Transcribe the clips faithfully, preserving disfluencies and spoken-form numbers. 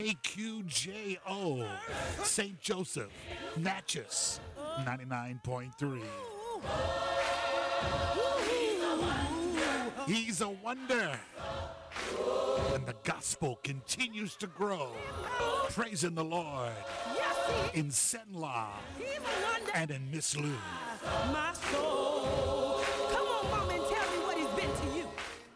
A Q J O, Saint Joseph, Natchez, ninety-nine point three. He's a wonder. And the gospel continues to grow. Praising the Lord in Senla and in Miss Lou. My soul. Come on, mom, and tell me what he's been to you.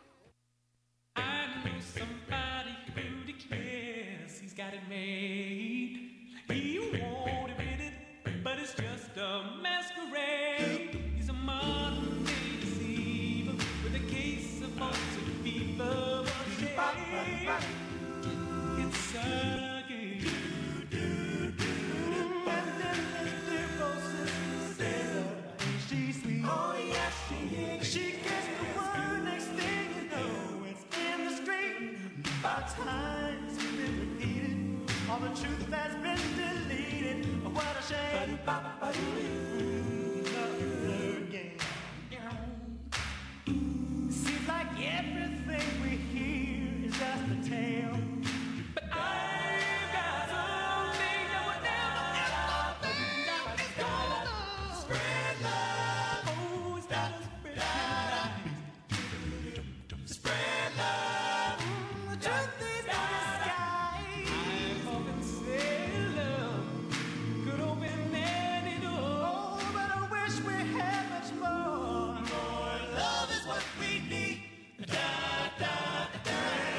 I know somebody who declares he's got it made. He won't admit it, but it's just a masquerade. He's a modern day deceiver with a case of ulcer fever. It's a game. She's sweet. Oh, yes, she is. She gets the word. Next thing you know, it's in the street. About times have been repeated. All the truth has been deleted. What a shame. Another game. Seems like everything we hear is just a tale. But I've got something that would never, ever, ever, it's gonna spread love. Oh, it's gonna spread love. Spread love. The truth is in the sky. I've often said love could open any door. Oh, but I wish we had much more. More love is what we need. Da, da, da, da.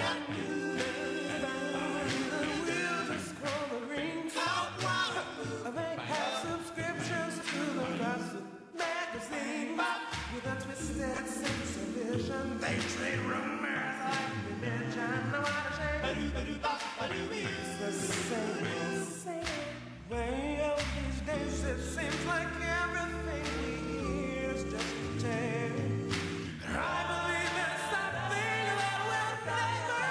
They have subscriptions to the gossip magazine with a twisted sense of vision. They trade rumors like religion. No what a shame. It's the same way of these days. It seems like everything we hear is just a tale. I believe in something that will never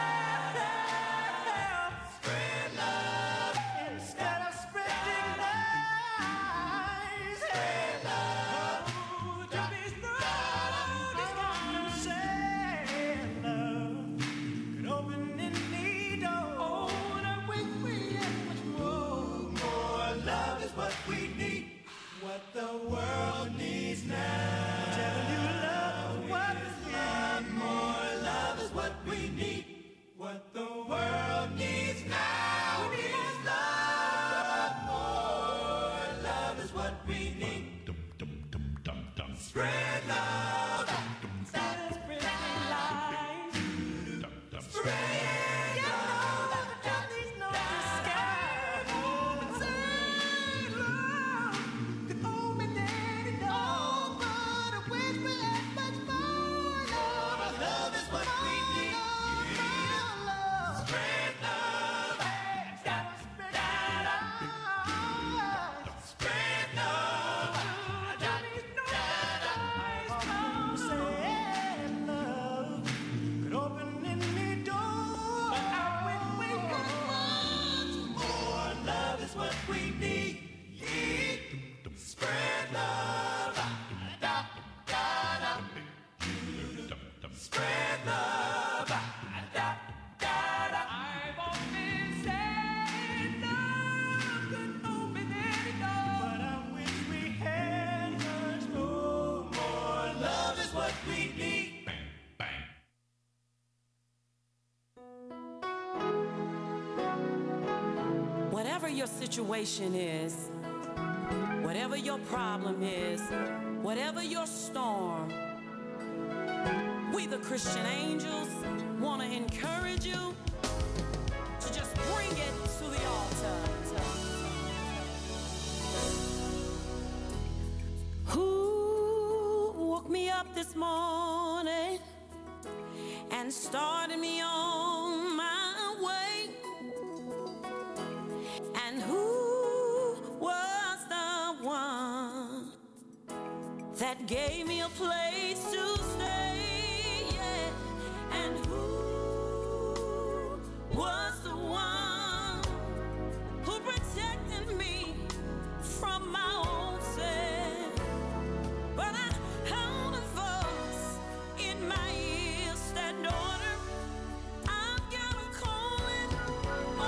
fail. Spread love instead of spreading lies. Spread love. Oh, the truth is known is gonna say love could open any door. Oh, and I wish we had much more. More love is what we need. What the world needs now. I'm telling you, love, what is love? More love is what we need. What the world needs now is love. More love is what we need. Spread love. Instead of spreading lies. Spread love. The truth is known in the sky. Spread love. Could open any door, but I wish we had much more love. Love is what we need. More love. Spread love. Instead of spreading lies. Spread love. The truth is known in the sky. Spread love. Could open any door, but I wish we had much more. Love is what we need. Spread love. Da, da, da. Spread love. Da, da, da. I've often said love could open any door, but I wish we had much more. More love is what we need. Bang, bang. Whatever your situation is, whatever your problem is, whatever your storm, we the Christian Angels want to encourage you to just bring it to the altar. Who woke me up this morning and started me on my way? And who was the one that gave me a place to stay? Yeah. And who was the one who protected me from my own sin? But I heard a voice in my ears that daughter, I've got a calling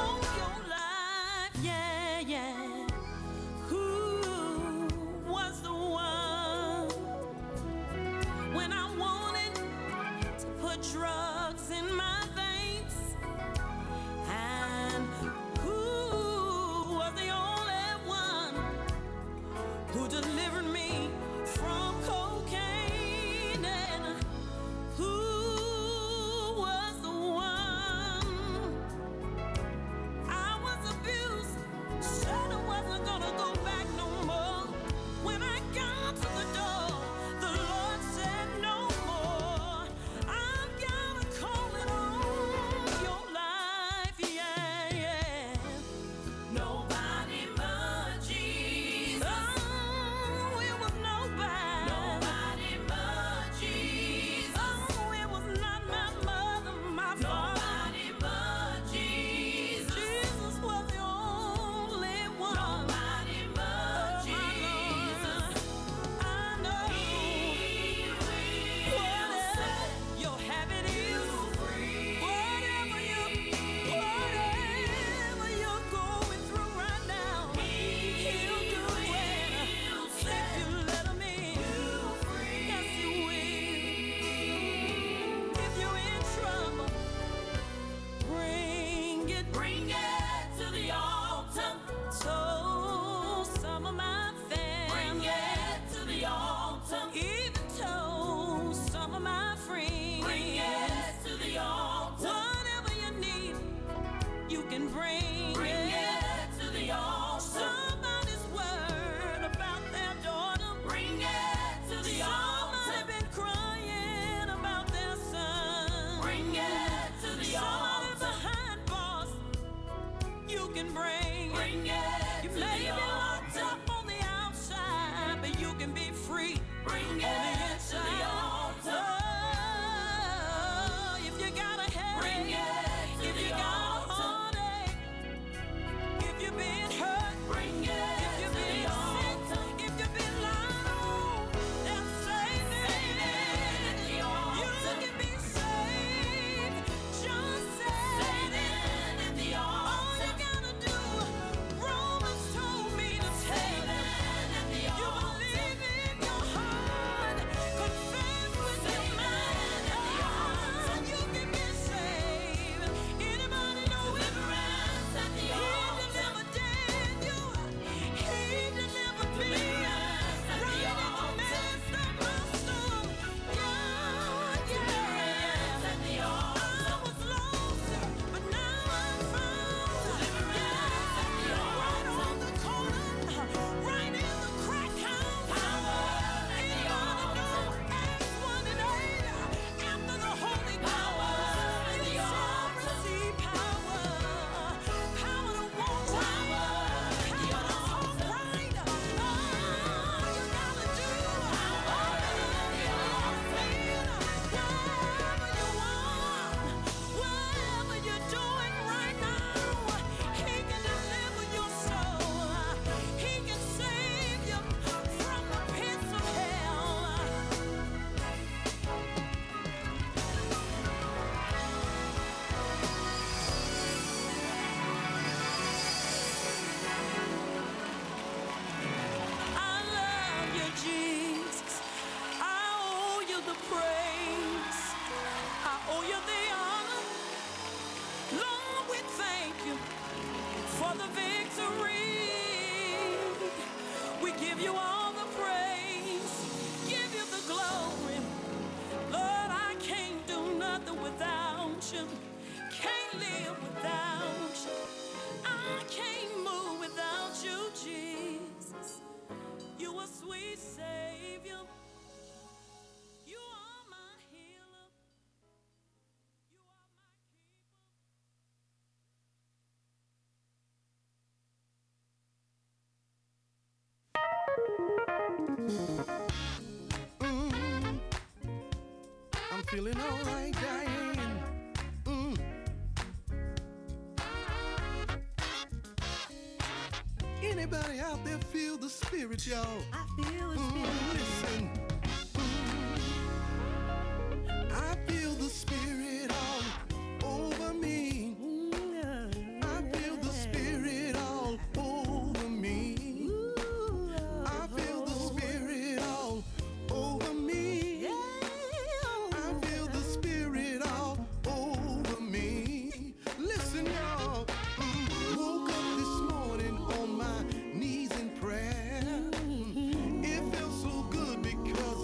can bring, Bring it, it to the altar. Somebody's word about their daughter. Bring it to the altar. Somebody been crying about their son. Bring it to the Somebody altar. behind bars you can bring. Bring it You to may the be locked altar. up on the outside, but you can be free Bring on the it to inside. the altar. Oh, if you got a Bring headache, it to if the you got a altar. heartache, if you've been hurt, Bring it if to you've been the altar. sick, if you've been lied on, then save Save it at the it. You altar. can be saved. Just say Save it at the all you altar. gotta do. Romans told me to tell Save you. it at the You altar. believe in your heart, confess with your Save mind, it at the altar. and you can be saved. Anybody know it? Deliverance at the He altar. delivered Daniel. He delivered me. Deliverance at the Right in the altar. midst of my storm. Yeah, Deliverance yeah. at the altar. I was lost, but now I'm found. Deliverance at the Yeah, right altar. on the corner, right in the crack house. Power at the Anybody know altar. Acts one and eight? After the Holy Power at Ghost, the you shall altar. receive power. Power to walk Power right, at the power to talk altar. right. All you gotta do, wherever you are, whatever you're doing right now, He can deliver your soul. He can save you from the pits of hell. I love you, Jesus. I owe you the praise. I owe you the honor. Lord, we thank you for the victory. We give you all the praise, give you the glory. Lord, I can't do nothing without you. Can't live without you. I can't move without you, Jesus. You are sweet Savior. You are my healer. You are my keeper. Mm, I'm feeling alright, Diane. Mm. Anybody out there feel the spirit, y'all? I feel the Mm, spirit. listen. Mm. I feel the spirit all over me. I feel the spirit all over me. I feel the spirit all over me. I feel the spirit all over me. Listen, y'all. Mm, woke up this morning on my knees in prayer. It felt so good because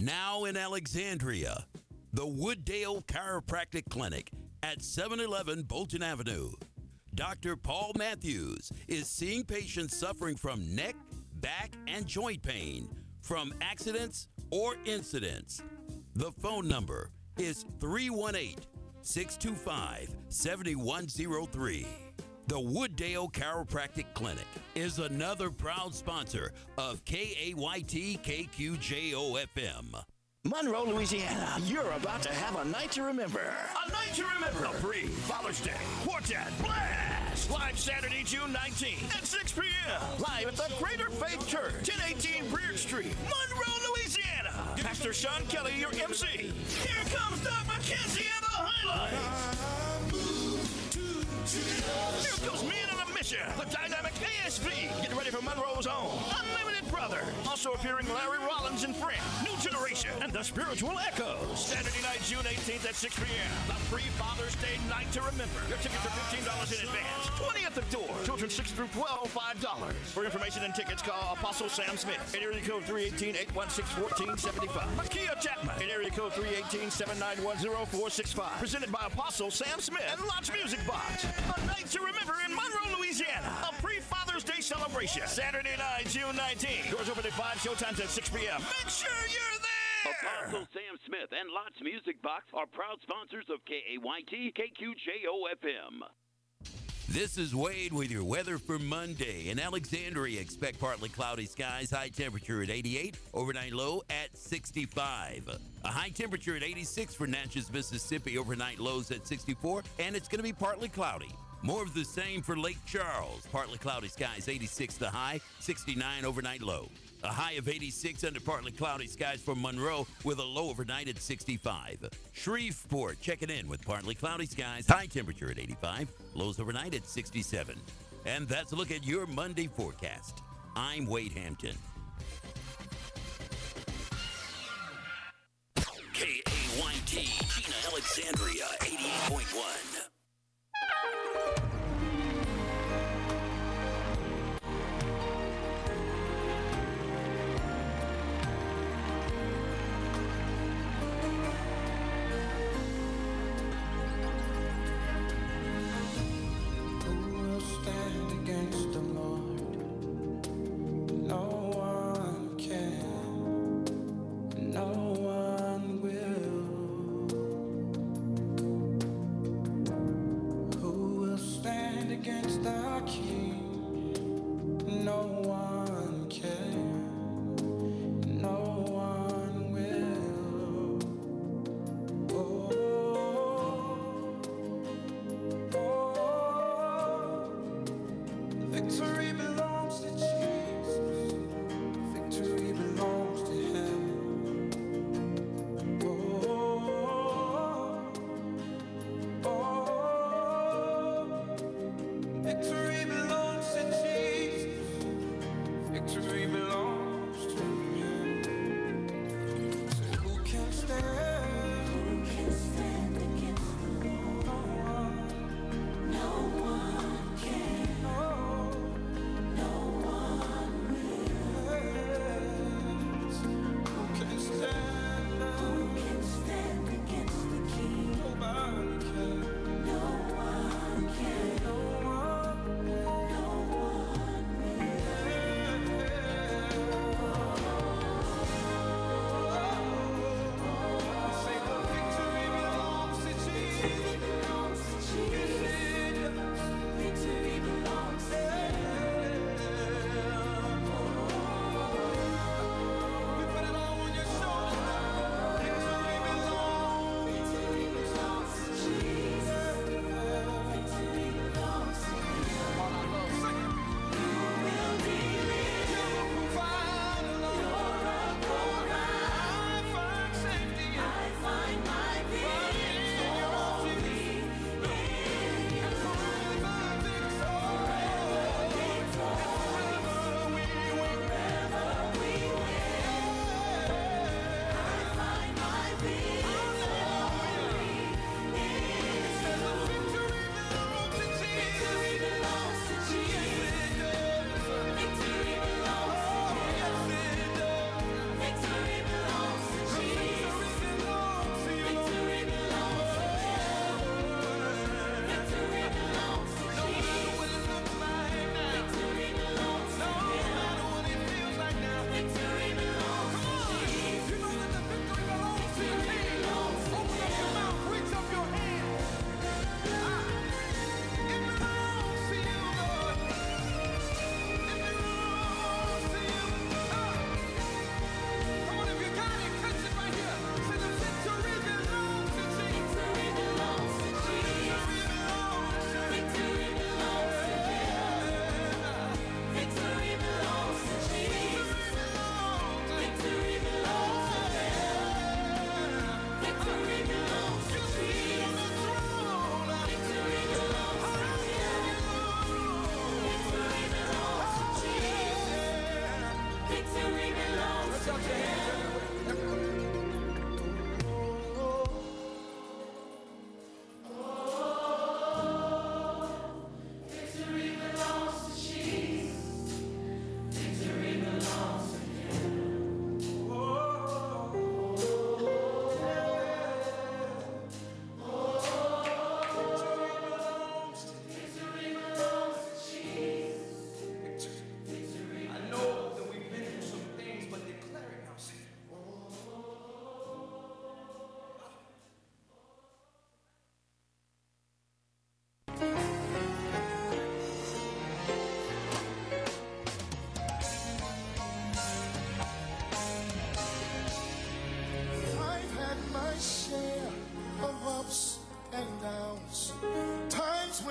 Now in Alexandria, the Wooddale Chiropractic Clinic at seven eleven Bolton Avenue. Doctor Paul Matthews is seeing patients suffering from neck, back, and joint pain from accidents or incidents. The phone number is three one eight, six two five, seven one zero three. The Wooddale Chiropractic Clinic is another proud sponsor of K A Y T K Q J O F M. Monroe, Louisiana, you're about to have a night to remember. A night to remember. A free Father's Day Quartet Blast. Live Saturday, June nineteenth at six p.m. Live at the Greater Faith Church, ten eighteen Breard Street, Monroe, Louisiana. Pastor Sean Kelly, your M C. Here comes Doug McKenzie and the highlights. Here goes Men on a Mission, the dynamic A S V. Get ready for Monroe's own Unlimited Brother. Also appearing Larry Rollins and Friends, New Generation, and the Spiritual Echoes. Saturday night, June eighteenth at six p.m. The free Father's Day night to remember. Your tickets are fifteen dollars in advance, twenty dollars at the door. Children six through twelve, five dollars. For information and tickets, call Apostle Sam Smith at area code three one eight, eight one six, one four seven five. Makia Chapman at area code three one eight, seven nine one, zero four six five. Presented by Apostle Sam Smith and Lots Music Box. A night to remember in Monroe, Louisiana. A free Father's Day celebration. Saturday night, June nineteenth. Doors open at five, showtimes at six p.m. Make sure you're there! Apostle Sam Smith and Lots Music Box are proud sponsors of K A Y T K Q J O F M. This is Wade with your weather for Monday. In Alexandria, expect partly cloudy skies, high temperature at eighty-eight, overnight low at sixty-five. A high temperature at eighty-six for Natchez, Mississippi, overnight lows at sixty-four, and it's going to be partly cloudy. More of the same for Lake Charles. Partly cloudy skies, eighty-six the high, sixty-nine overnight low. A high of eighty-six under partly cloudy skies for Monroe with a low overnight at sixty-five. Shreveport checking in with partly cloudy skies, high temperature at eighty-five, lows overnight at sixty-seven. And that's a look at your Monday forecast. I'm Wade Hampton. K A Y T, Gina Alexandria, eighty-eight point one.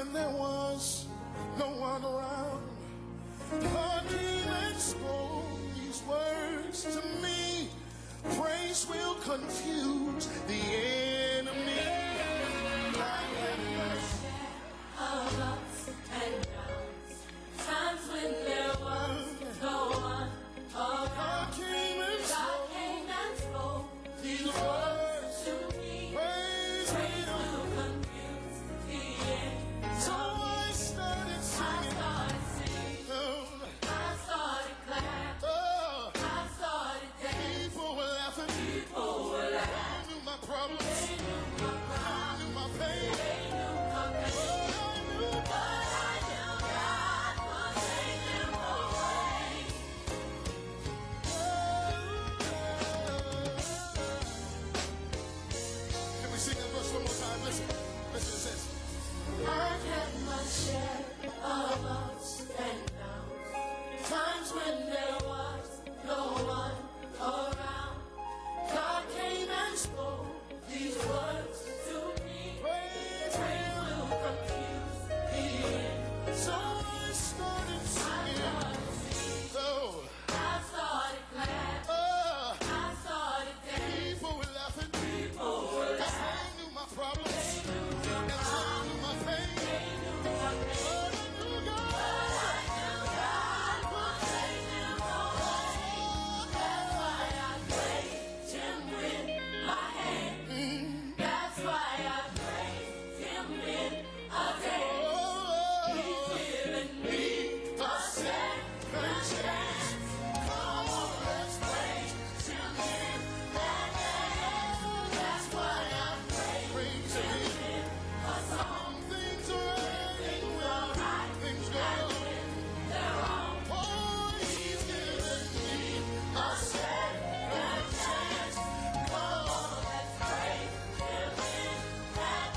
when there was no one around, God came and spoke these words to me. Praise will confuse the enemy. I have mercy Of ups and downs, times when there was no one around. God came and God spoke came and spoke these these words. words to me. Praise Praise will. will confuse the end. So I started I singing. started singing, Oh, I started clapping, oh, I started dancing. people were laughing. People were laughing, I knew my problems. they knew my I problem, knew my pain. they knew my pain. Oh, I knew But I knew God would take them away. Can we sing that verse one more time? Listen. Listen, it says, I've had my share of ups and downs, times when there was no one around. God came and spoke these words to me. praise Praise Him. will confuse the end. So I started I singing. started singing, Oh, I started clapping, oh, I started dancing. people were laughing. People were Cause laughing, they knew my problems. they knew my And they problem, knew my pain. they knew my pain. Oh, I knew God. But I knew God would take them away. That's why I praised Him with my hand. That's why I praised Him in a day. Oh, He's given me a second chance. Come on, let's praise Him in that day. That's why I praise praise Him Him. in a song. Things are right. Things are right, Things go and well. when they're wrong, Oh, He's given me a second chance. Come on, let's praise Him in that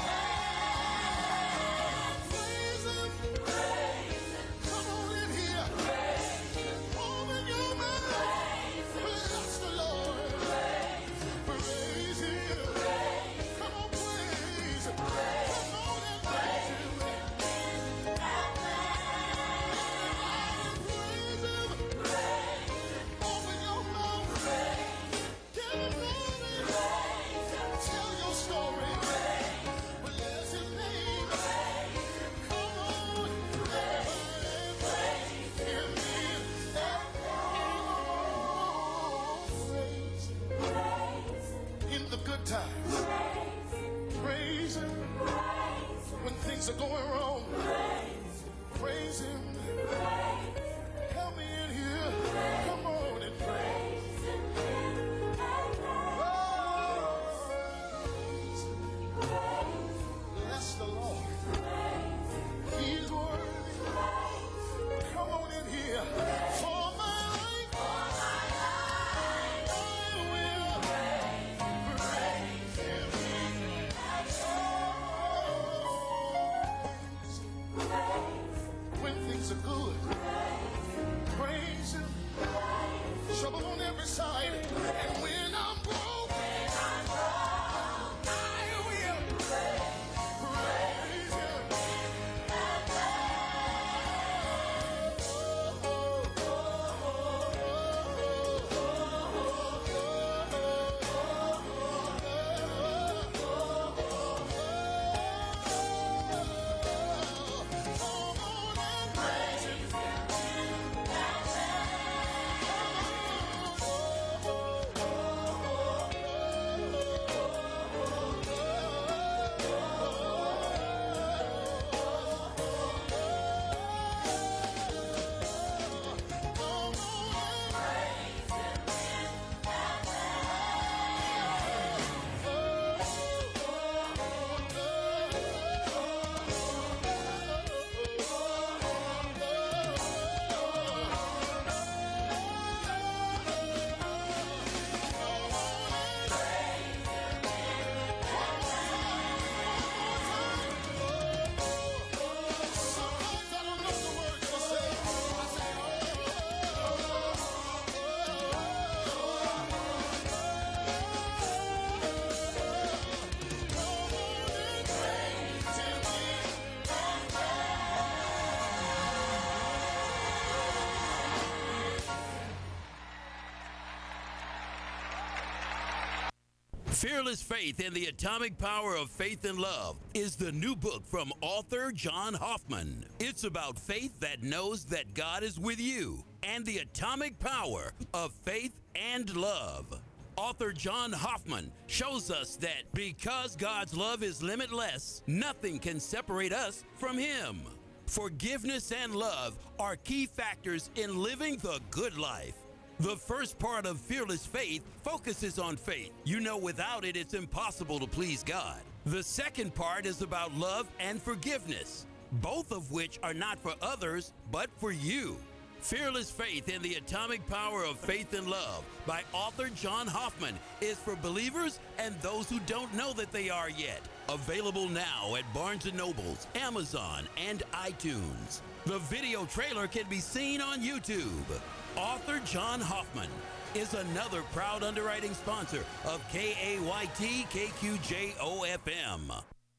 day. praise Him. Praise Him, Come on in here. praise Him, Open your mouth. praise Him, Bless the Lord. praise Him, Praise Him. praise Come on, praise Him. Praise. Come on and praise Him. Him in that Praise Him. day. Praise Him, Open your mouth. praise Him, Give Him glory. praise Him, Tell your story. praise Him, Bless His name. praise Him, Come on. Everybody praise Him in that praise Him. praise Him, In the good times. praise Him, Praise Him. praise Him, When things are going wrong. praise Him, Praise Him. praise Him, Help me in here. Come on and praise. praise Him in that Praise Him. day. Praise Him, Bless the Lord. praise Him, He is worthy. praise Him. Come on in here. For my life, I will praise Him. When things Fearless Faith and the Atomic Power of Faith and Love is the new book from author John Hoffman. It's about faith that knows that God is with you and the atomic power of faith and love. Author John Hoffman shows us that because God's love is limitless, nothing can separate us from Him. Forgiveness and love are key factors in living the good life. The first part of Fearless Faith focuses on faith. You know, without it, it's impossible to please God. The second part is about love and forgiveness, both of which are not for others, but for you. Fearless Faith and the Atomic Power of Faith and Love by author John Hoffman is for believers and those who don't know that they are yet. Available now at Barnes and Nobles, Amazon, and iTunes. The video trailer can be seen on YouTube. Author John Hoffman is another proud underwriting sponsor of K A Y T K Q J O F M.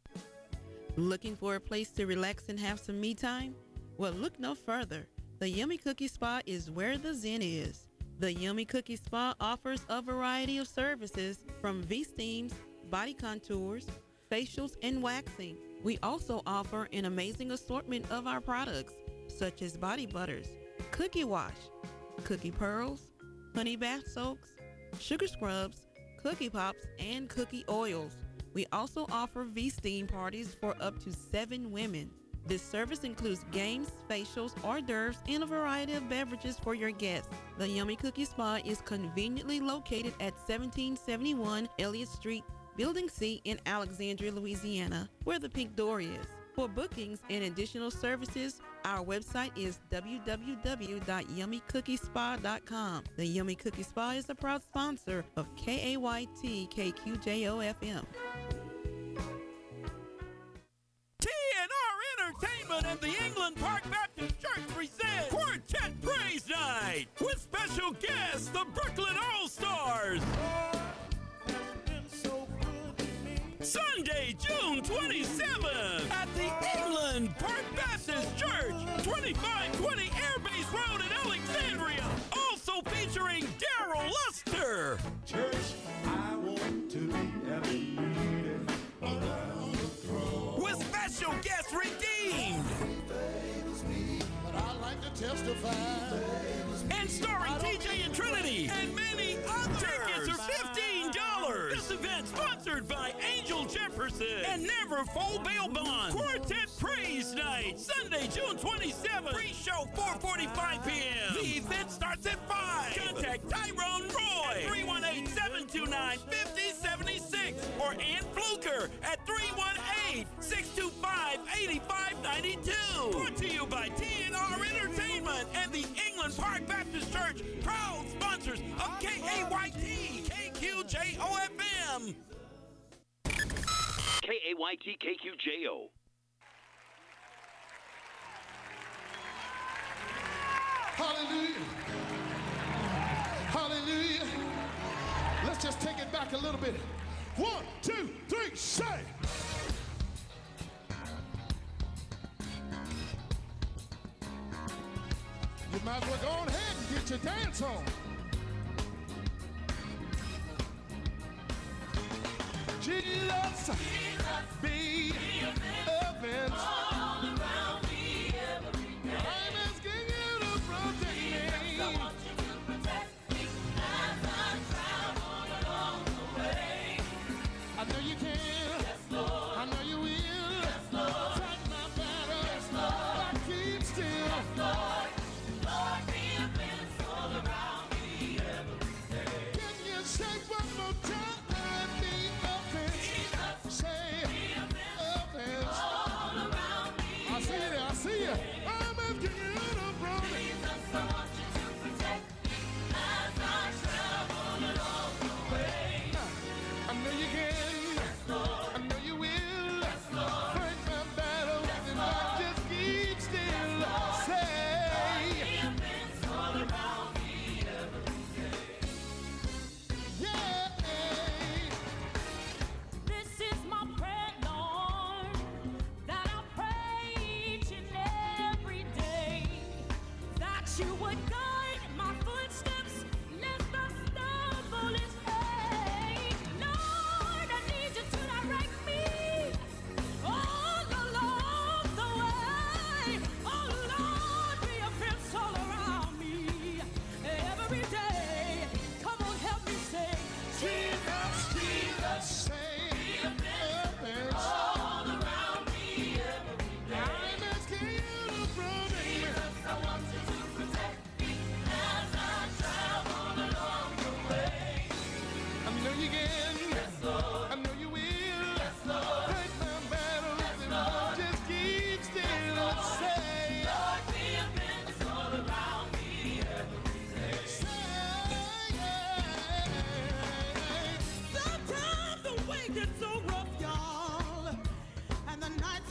Looking for a place to relax and have some me time? Well, look no further. The Yummy Cookie Spa is where the zen is. The Yummy Cookie Spa offers a variety of services from V-steams, body contours, facials, and waxing. We also offer an amazing assortment of our products, such as body butters, cookie wash, cookie pearls, honey bath soaks, sugar scrubs, cookie pops, and cookie oils. We also offer V-steam parties for up to seven women. This service includes games, facials, hors d'oeuvres, and a variety of beverages for your guests. The Yummy Cookie Spa is conveniently located at seventeen seventy-one Elliott Street, Building C in Alexandria, Louisiana, where the pink door is. For bookings and additional services, our website is w w w dot yummy cookie spa dot com. The Yummy Cookie Spa is a proud sponsor of K A Y T K Q J O F M. T N R Entertainment and the England Park Baptist Church present Quartet Praise Night with special guests, the Brooklyn All-Stars. Sunday, June twenty-seventh at the England Park Baptist Church, twenty-five twenty Airbase Road in Alexandria. Also featuring Daryl Luster. Church, I want to be at the meeting around the throne. With special guests Redeemed. But I like to testify. And starring T J and Trinity. And many others. Tickets are fifteen dollars. This event sponsored by Angel Jefferson and Never Full Bail Bond. Quartet Praise Night, Sunday, June twenty-seventh. Pre-show four forty-five p.m. The event starts at five. Contact Tyrone Roy at three one eight, seven two nine, five zero seven six or Ann Fluker at three one eight, six two five, eight five nine two. Brought to you by T N R Entertainment and the England Park Baptist Church, proud sponsors of K A Y T K Q J O F M. K A Y T K Q J O. Hallelujah. Hallelujah. Let's just take it back a little bit. One, two, three, say. You might as well go on ahead and get your dance on. Jesus, Jesus be heavens all around me every day. I'm asking you to protect me. Jesus, I want you to protect me as I travel along the way. I know you can. Yes, Lord. I know you will. Yes, Lord. Fight my battle. Yes, Lord. I keep still. Yes, Lord. Lord, be heavens all around me every day. Can you say one more time? Say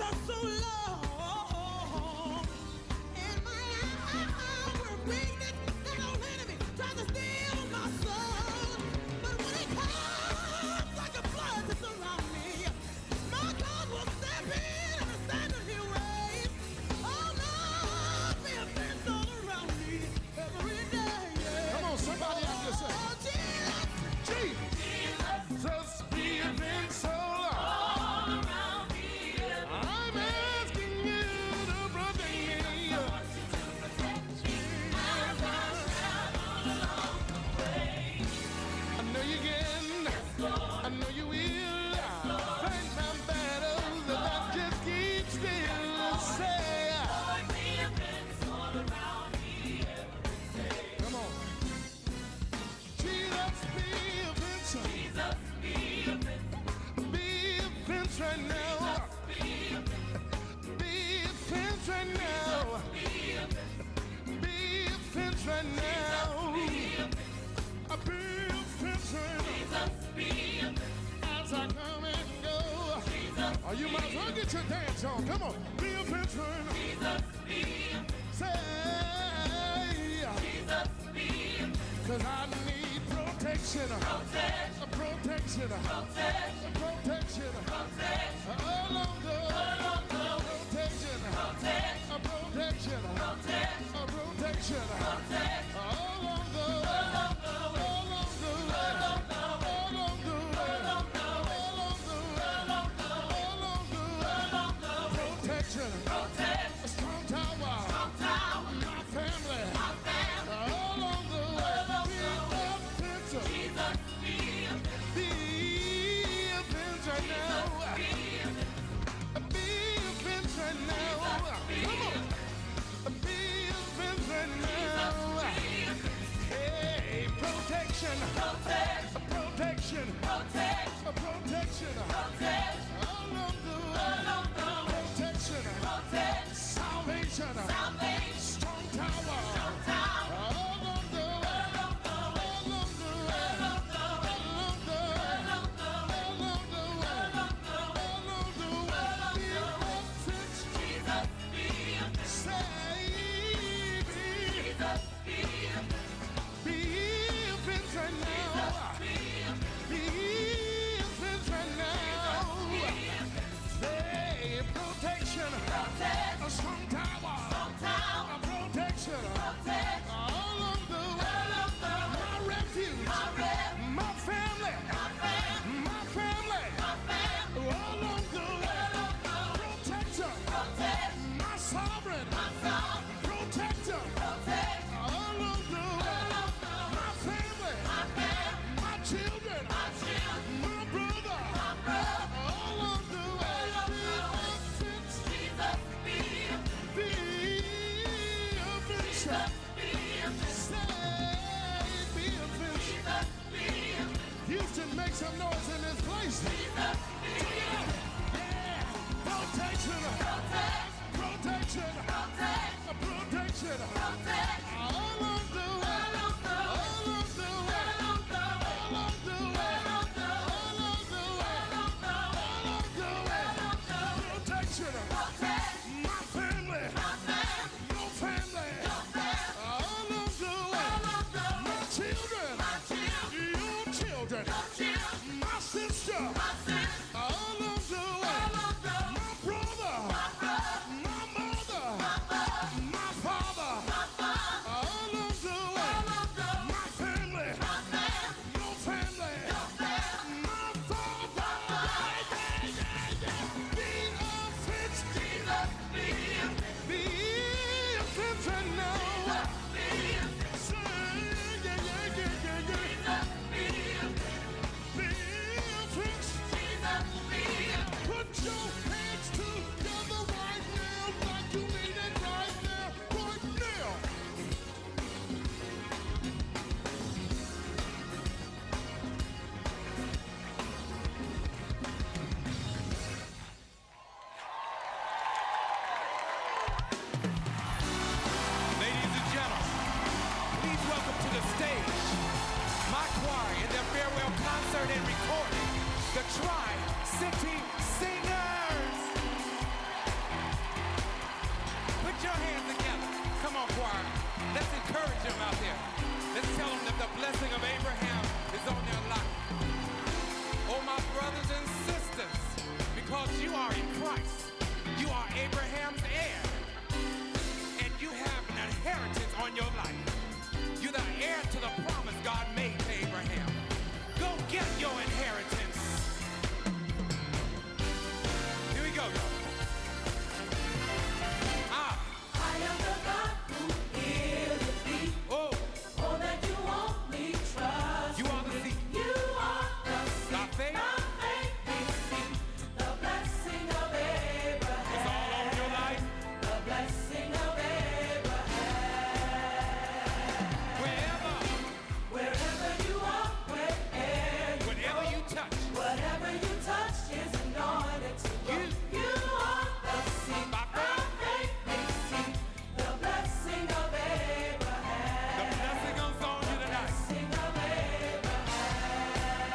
The Tri-City Singers. the blessing of Abraham is on their life. Oh, my brothers and sisters, because you are in Christ, you are Abraham's heir, and you have an inheritance on your life. You're the heir to the promise God made to Abraham. Go get your inheritance. Here we go, y'all. Ah. I am the God who healeth thee. Oh. Oh, that you only trust You are the seed. You are the seed. By faith. By faith we see the blessing of Abraham. It's all on your life. The blessing of Abraham. Wherever. Wherever you are, wherever you Whatever go, you touch. whatever you touch is anointed to grow. You. You are the seed. By faith. faith we see the blessing of Abraham. The blessing is on you tonight. Blessing of Abraham.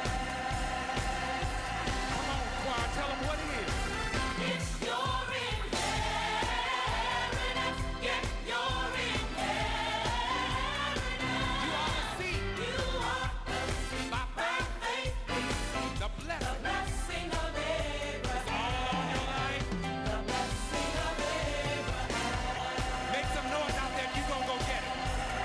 Come on, choir, tell them what it is. It's your inheritance. Get your inheritance. You are the seed. You are the seed. By faith. faith we see The the blessing blessing of Abraham. all on your life. The blessing of Abraham. Make some noise out there if you gonna go get it.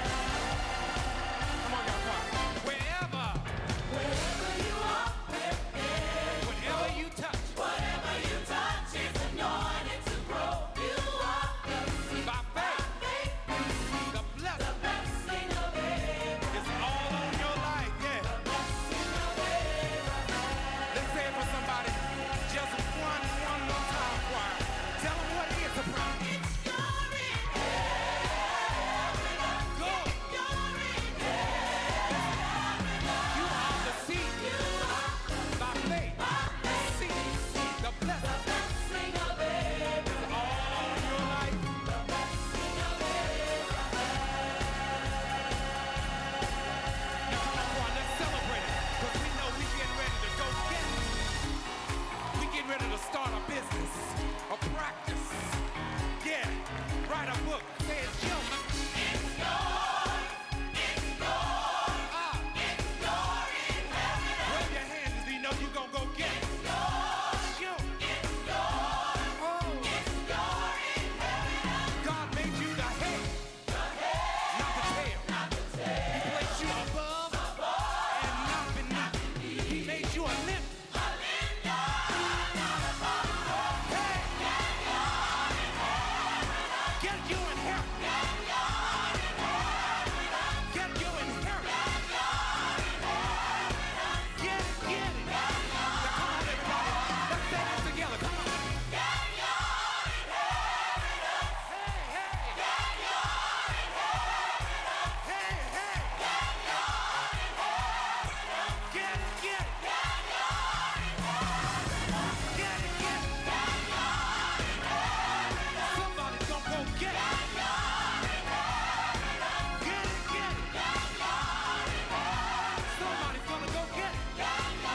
Come on, y'all, choir. Wherever, Wherever you are, wherever whatever you touch. whatever you touch is anointed to grow. You are the seed. By faith. faith we see The the blessing blessing of Abraham. is all on your life, yeah. Blessing of Abraham. Let's say it for somebody. Just one, one more time, choir. Tell them what it is, soprano. It's your inheritance. Good. Your You are the seed. You are By faith. Seed. The blessing blessing of Abraham. all on your life. The blessing of Abraham. Now come on, choir, let's celebrate it. Because we know we getting ready to go get it. We getting ready to start a business, a practice. Yeah, write a book. Say it's yours. It's yours. It's yours. Ah, It's your inheritance. wave your hands if you know you gonna go get it. Sure. It's yours. Oh, It's your inheritance. God made you the head, not the tail. He placed you above and not beneath. He made you a limp. Hey! Get your inheritance. Get your inheritance. Get it, get it. Now come on, everybody. Let's say this together. Come on. Hey, hey. Hey, hey. Get it, get it. Get it, get it. Somebody's gonna go get it. Get it, get it. Somebody's gonna go get it. You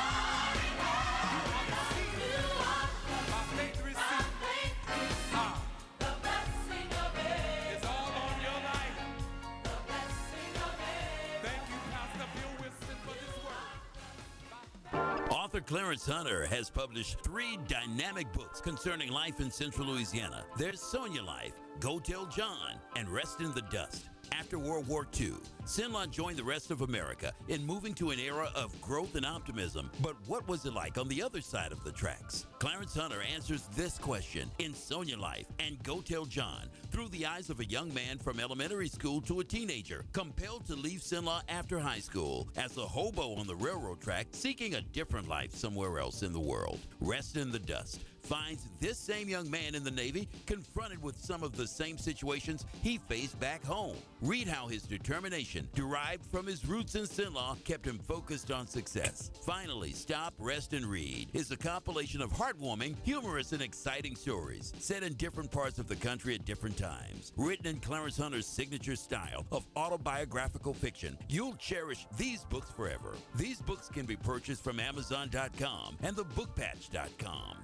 are the seed. By faith receive. Ah, The blessing of Abraham. it's all on your life. The blessing of Abraham. Thank you, Pastor Bill Winston, for this word. Author Clarence Hunter has published three dynamic books concerning life in Central Louisiana. There's Sonia Life, Go Tell John, and Rest in the Dust. After World War Two, Sinla joined the rest of America in moving to an era of growth and optimism. But what was it like on the other side of the tracks? Clarence Hunter answers this question in Sonia Life and Go Tell John through the eyes of a young man from elementary school to a teenager, compelled to leave Sinla after high school as a hobo on the railroad track, seeking a different life somewhere else in the world. Rest in the Dust finds this same young man in the Navy confronted with some of the same situations he faced back home. Read how his determination, derived from his roots in Sinlaw, kept him focused on success. Finally, Stop, Rest, and Read is a compilation of heartwarming, humorous, and exciting stories set in different parts of the country at different times. Written in Clarence Hunter's signature style of autobiographical fiction, you'll cherish these books forever. These books can be purchased from Amazon dot com and the book patch dot com and at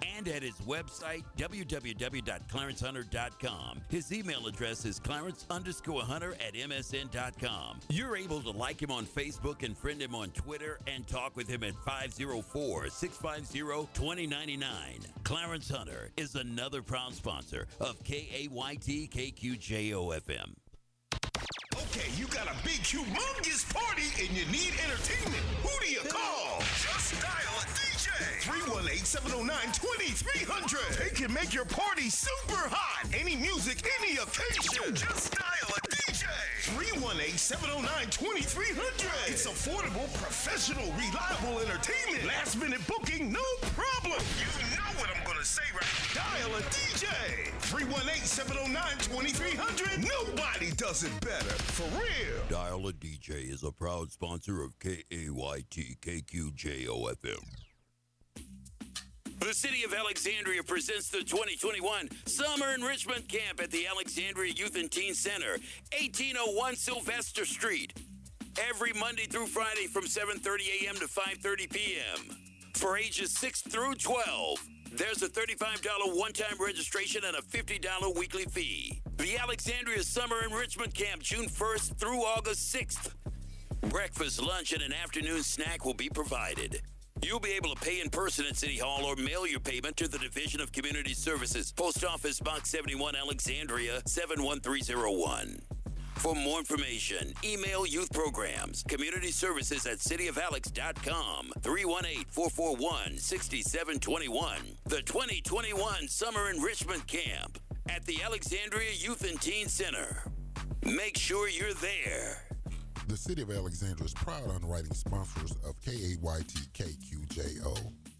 his website, w w w dot clarence hunter dot com. His email address is clarence underscore hunter at m s n dot com. You're able to like him on Facebook and friend him on Twitter and talk with him at five oh four, six five zero, two oh nine nine. Clarence Hunter is another proud sponsor of K A Y T K Q J O F M. Okay, you got a big, humongous party and you need entertainment. Who do you call? Just dial a D J. three one eight, seven oh nine, two three zero zero. They can make your party super hot. Any music, any occasion. Just dial a D J. three one eight, seven oh nine, two three zero zero. It's affordable, professional, reliable entertainment. Last minute booking, no problem. You know what I'm going to say, right? Dial a D J. three one eight, seven oh nine, two three zero zero. Nobody does it better. For real. Dial a D J is a proud sponsor of K A Y T K Q J O F M. The City of Alexandria presents the twenty twenty-one Summer Enrichment Camp at the Alexandria Youth and Teen Center, eighteen oh one Sylvester Street. Every Monday through Friday from seven thirty a.m. to five thirty p.m. For ages six through twelve. There's a thirty-five dollars one-time registration and a fifty dollars weekly fee. The Alexandria Summer Enrichment Camp, June first through August sixth. Breakfast, lunch, and an afternoon snack will be provided. You'll be able to pay in person at City Hall or mail your payment to the Division of Community Services, Post Office Box seventy-one, Alexandria, seven one three zero one. For more information, email youth programs, community services at city of alex dot com, three one eight, four four one, six seven two one. The twenty twenty-one Summer Enrichment Camp at the Alexandria Youth and Teen Center. Make sure you're there. The City of Alexandria is proud underwriting sponsors of K A Y T K Q J O.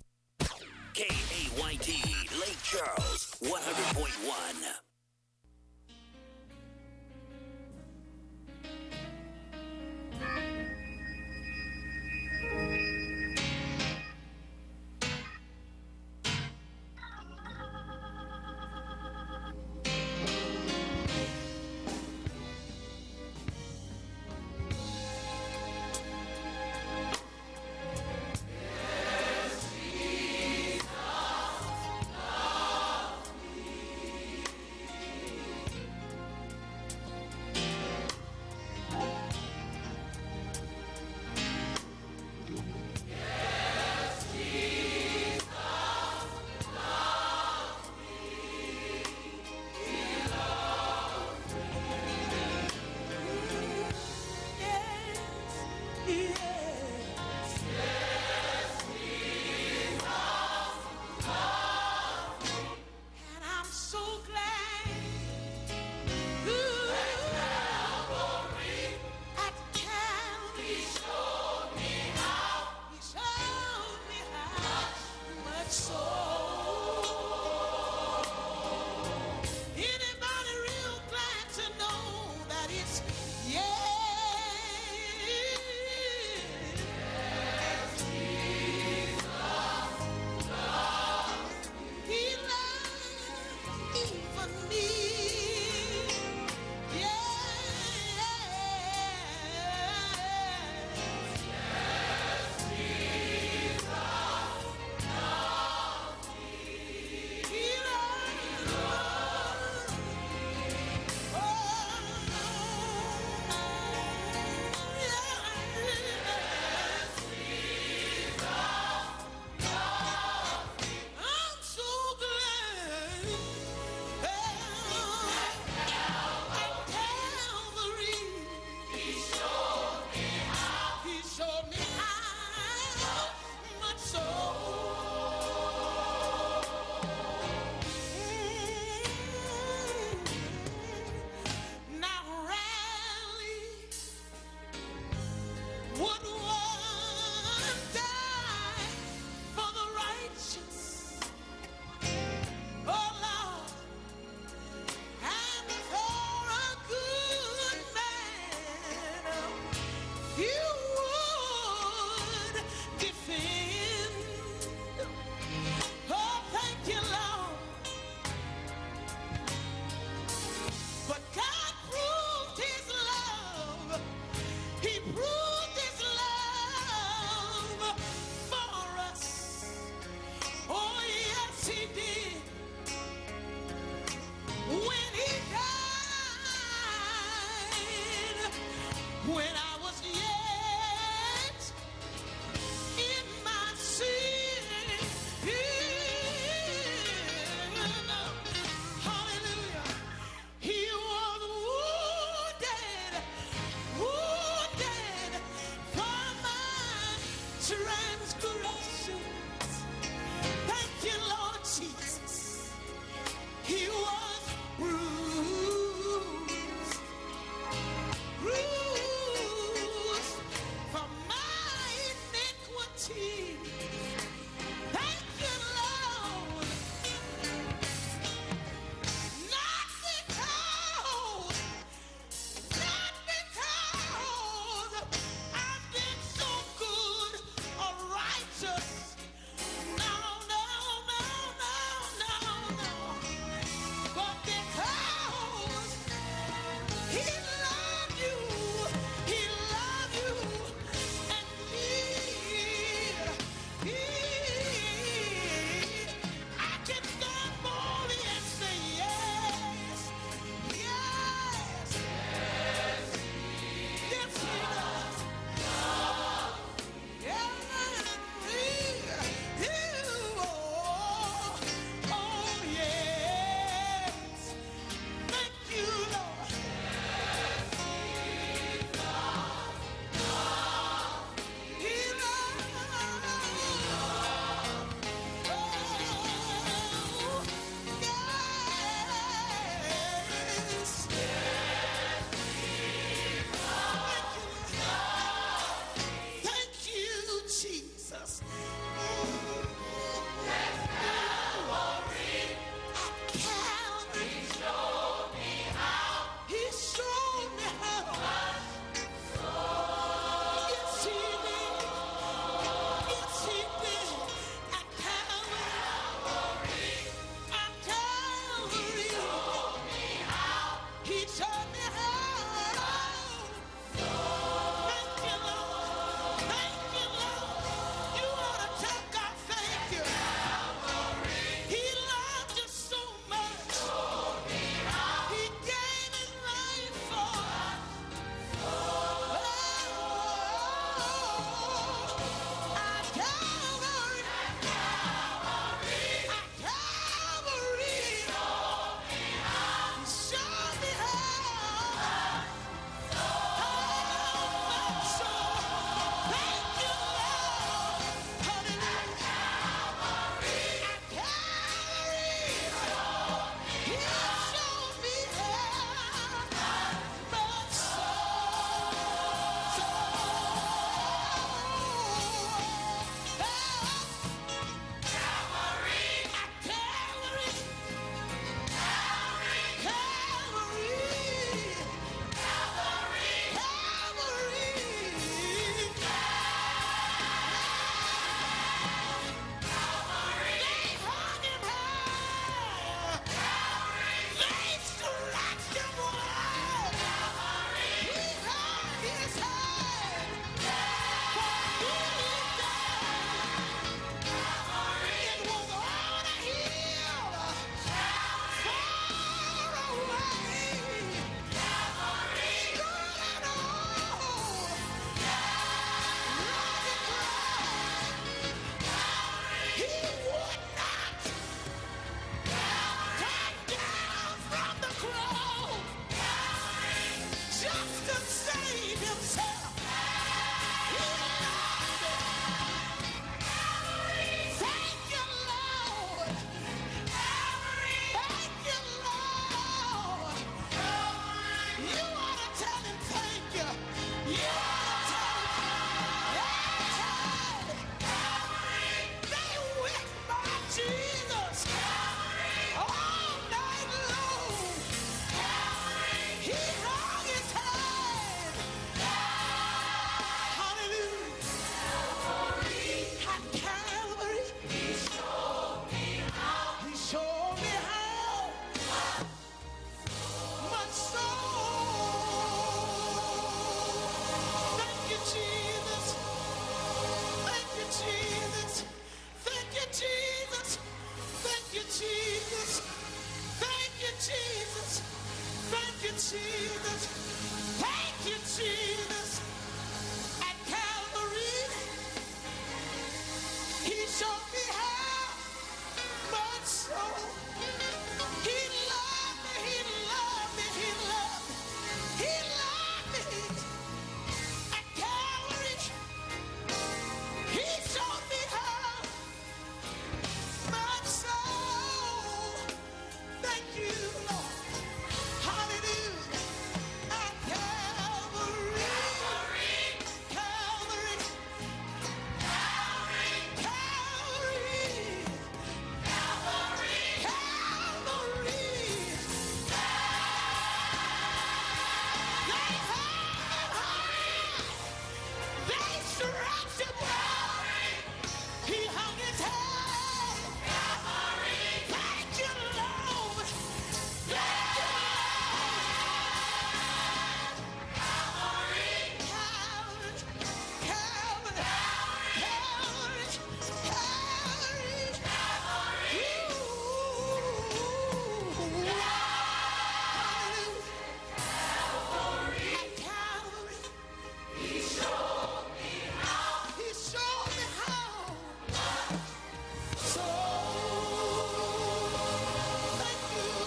K A Y T, Lake Charles, one hundred point one. Jesus. Thank you, Jesus. At Calvary, he showed me how much so. He loved me, he loved me, he loved me, he loved me. At Calvary, he showed me how much so. Thank you, Lord. Hallelujah. At Calvary, Calvary, Calvary, Calvary, Calvary, Calvary. They hung him high. They stretched him wide. He hung his head. Thank you, Lord. Thank you, Calvary, Calvary, Calvary, Calvary, Calvary. Ooh. Hallelujah. At Calvary, he showed me how. He showed me how. So, thank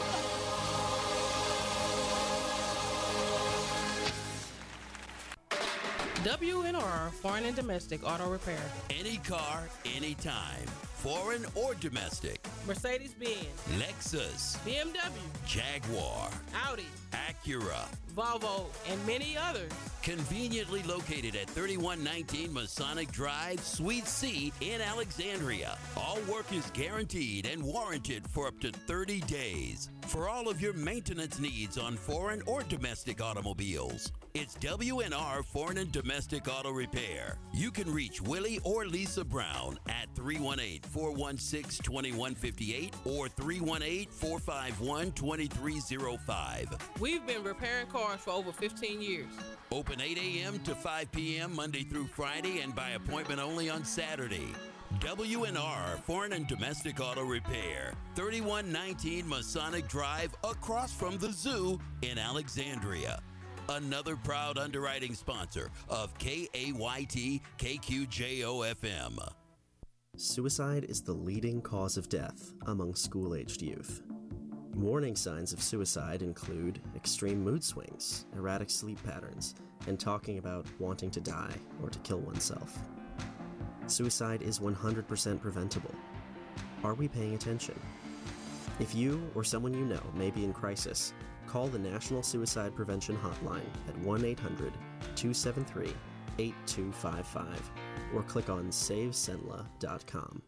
you. W N R Foreign and Domestic Auto Repair. Any car, anytime. Foreign or domestic. Mercedes-Benz, Lexus, B M W, Jaguar, Audi, Acura. Volvo, and many others. Conveniently located at thirty-one nineteen Masonic Drive, Suite C in Alexandria. All work is guaranteed and warranted for up to thirty days. For all of your maintenance needs on foreign or domestic automobiles, it's W N R Foreign and Domestic Auto Repair. You can reach Willie or Lisa Brown at three one eight, four one six, two one five eight or three one eight, four five one, two three zero five. We've been repairing cars for over fifteen years. Open eight a.m. to five p.m. Monday through Friday and by appointment only on Saturday. W N R Foreign and Domestic Auto Repair, thirty-one nineteen Masonic Drive, across from the zoo in Alexandria. Another proud underwriting sponsor of K A Y T K Q J O F M. Suicide is the leading cause of death among school-aged youth. Warning signs of suicide include extreme mood swings, erratic sleep patterns, and talking about wanting to die or to kill oneself. Suicide is one hundred percent preventable. Are we paying attention? If you or someone you know may be in crisis, call the National Suicide Prevention Hotline at one eight hundred, two seven three, eight two five five or click on save senla dot com.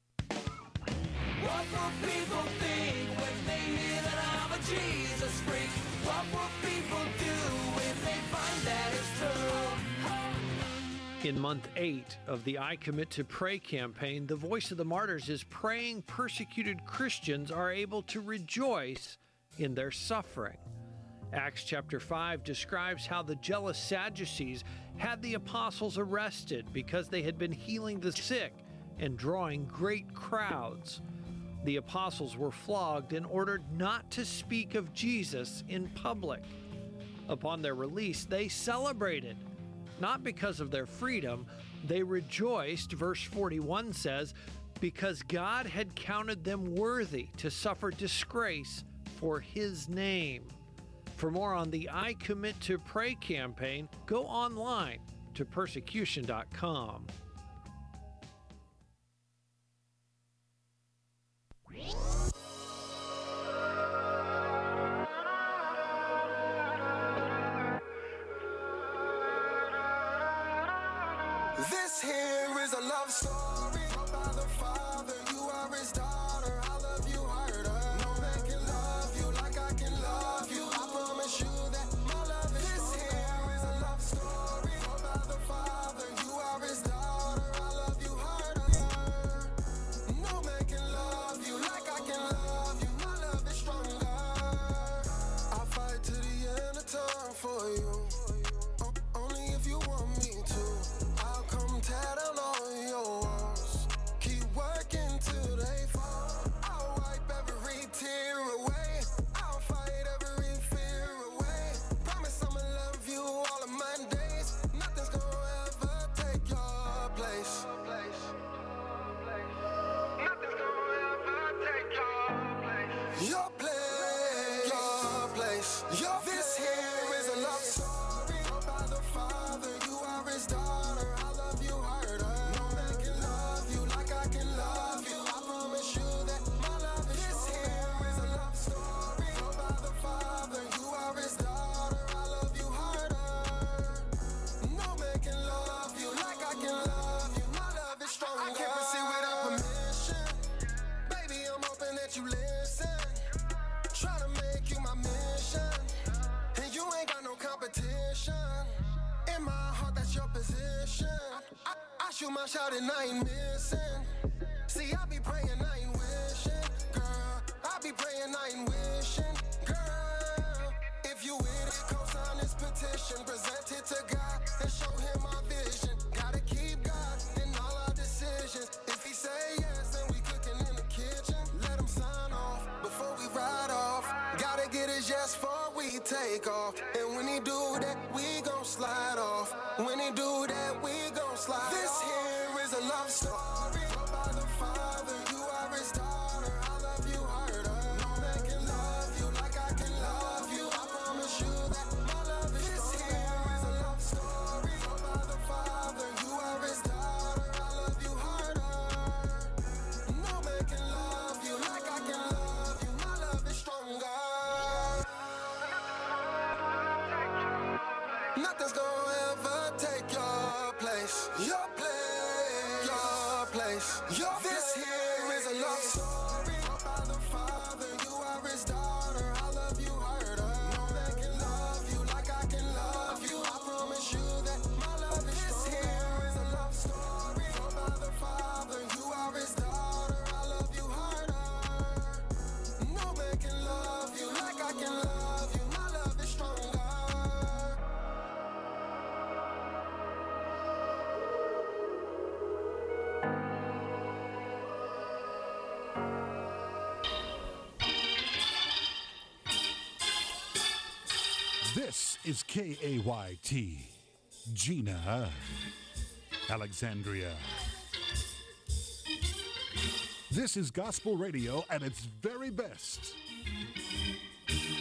What will people think when they hear that I'm a Jesus freak? What will people do when they find that it's true? In month eight of the I Commit to Pray campaign, the Voice of the Martyrs is praying persecuted Christians are able to rejoice in their suffering. Acts chapter five describes how the jealous Sadducees had the apostles arrested because they had been healing the sick and drawing great crowds. The apostles were flogged and ordered not to speak of Jesus in public. Upon their release, they celebrated, not because of their freedom. They rejoiced, verse forty-one says, because God had counted them worthy to suffer disgrace for his name. For more on the I Commit to Pray campaign, go online to persecution dot com. This here is a love story about the father. You are his daughter. I love you harder. No man can love you like I can love you. I promise you that my love is this here is a love story about the father. You are his daughter. I love you harder. No man can love you like I can love you. My love is stronger. I'll fight to the end of time for you. O- only if you want me to. I'll come tear down all your walls. place. Your this here is a love story. By the Father, you are his daughter. I love you harder. No man can love you like I can love you. I promise you that my love is this here is a love story. By the Father, you are his daughter. I love you harder. No man can love you like I can love you. My love is stronger. I can't proceed without permission. Baby, I'm hoping that you listen. Try to make you my mission. And you ain't got no competition. In my heart, that's your position. I, I shoot my shot and I ain't missing. See, I be praying, I ain't wishing. Girl, I be praying, I ain't wishing. Girl, if you with it, co-sign this petition. Present it to God and show him my vision. Gotta keep God in all our decisions. If he say yes, then we cooking in the kitchen. Let him sign off before we ride off. Gotta get his yes before we take off. And when he do that, we gon' slide off. When he do that, we gon' slide this off. This here is a love story. By the Father, you are his daughter. I love you harder. No man can love you like I can love you. I promise you that my love is this here is a love story. By the Father, you are his daughter. I love you harder. No man can love you like I can love you. My love is stronger. Nothing's gonna ever take your place. Your place. Your place. Your this here is a love story. By the Father, you are his daughter. I love you harder. No man can love you like I can love you. I promise you that my love is this here is a love story. By the Father, you are his daughter. I love you harder. No man can love you like I can love you. My love is stronger. This is K A Y T, Gina, Alexandria. This is gospel radio at its very best.